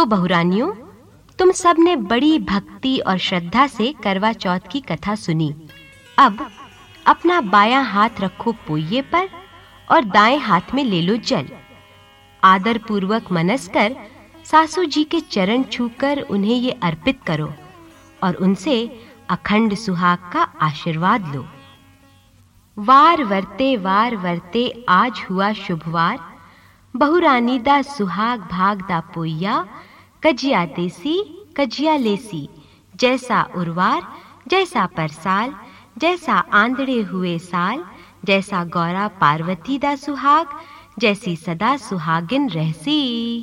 तो बहुरानियों, तुम सब ने बड़ी भक्ति और श्रद्धा से करवा चौथ की कथा सुनी। अब अपना बायां हाथ रखो पोइये पर और दाएं हाथ में ले लो जल। आदर पूर्वक मनस कर सासू जी के चरण छूकर उन्हें ये अर्पित करो और उनसे अखंड सुहाग का आशीर्वाद लो। वार वर्ते आज हुआ शुभवार, बहुरानी दा सुहाग भाग दा पोइया, कजिया देसी कजिया लेसी, जैसा उर्वार जैसा परसाल, जैसा आंधड़े हुए साल, जैसा गौरा पार्वती दा सुहाग, जैसी सदा सुहागिन रहसी।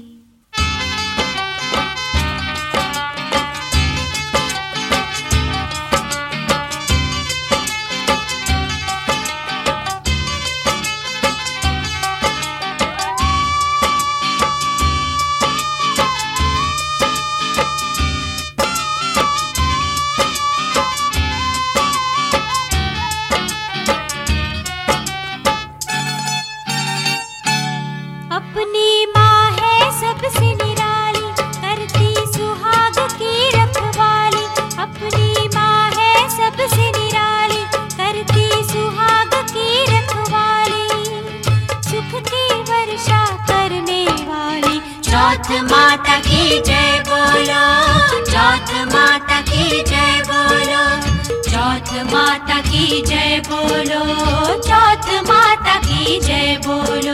अपनी माँ है सबसे निराली, करती सुहाग की रखवाली। अपनी माँ है सबसे निराली, करती सुहाग की रखवाली। सुख की वर्षा करने वाली, चौथ माता की जय बोलो, चौथ माता की जय बोलो, चौथ माता की जय बोलो, चौथ माता की जय बोलो।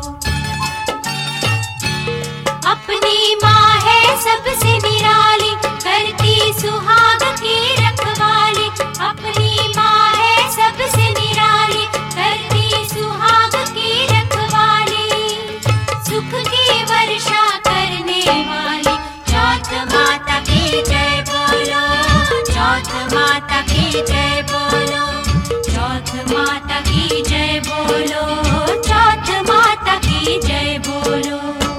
अपनी माँ है सबसे निराली, करती सुहाग की रखवाली। अपनी माँ है सबसे निराली, करती सुहाग की रखवाली। सुख की वर्षा करने वाली, चौथ माता की जय बोलो, चौथ माता की जय बोलो, चौथ माता की जय बोलो, चौथ माता की जय बोलो।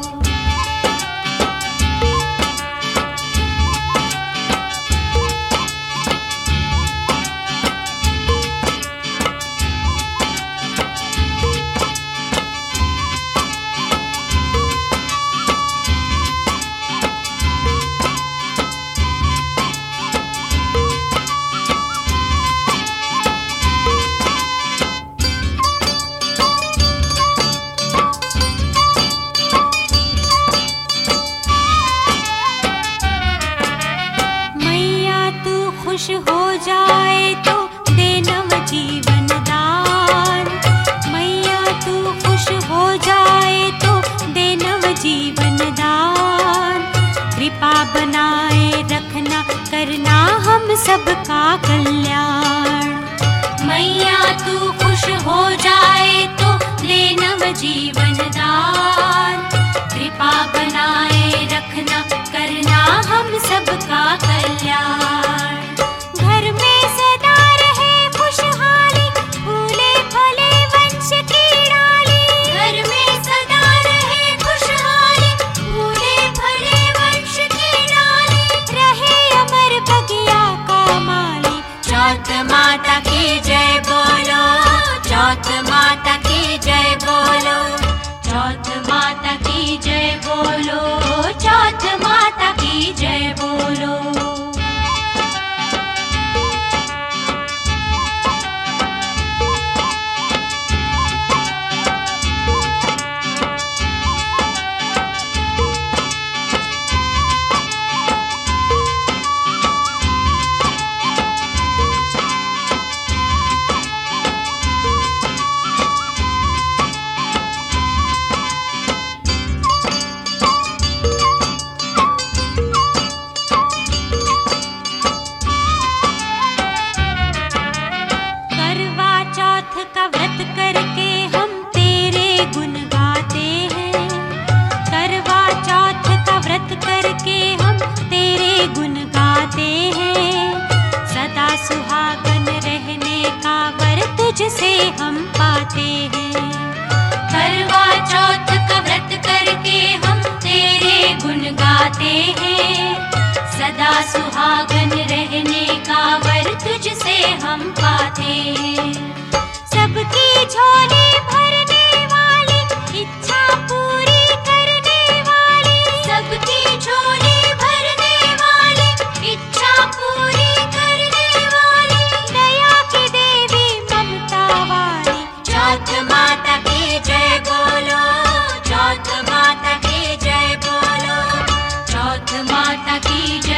खुश हो जाए तो दे नव जीवन दान। मैया तू खुश हो जाए तो दे नव जीवन दान। कृपा बनाए रखना, करना हम सबका कल्याण। मैया तू खुश हो जाए तो दे नव जीवन दान। कृपा बनाए रखना, करना हम सबका कल्याण। चौथ माता की जय बोलो, चौथ माता की जय बोलो, चौथ माता की जय बोलो, चौथ माता की जय बोलो। तुझसे हम पाते हैं। करवा चौथ का व्रत करके हम तेरे गुण गाते हैं। सदा सुहागन रहने का वर तुझसे हम पाते हैं। सबकी झोली भरने वाली, इच्छा पूरी करने वाली, सबकी झोली माता की जय।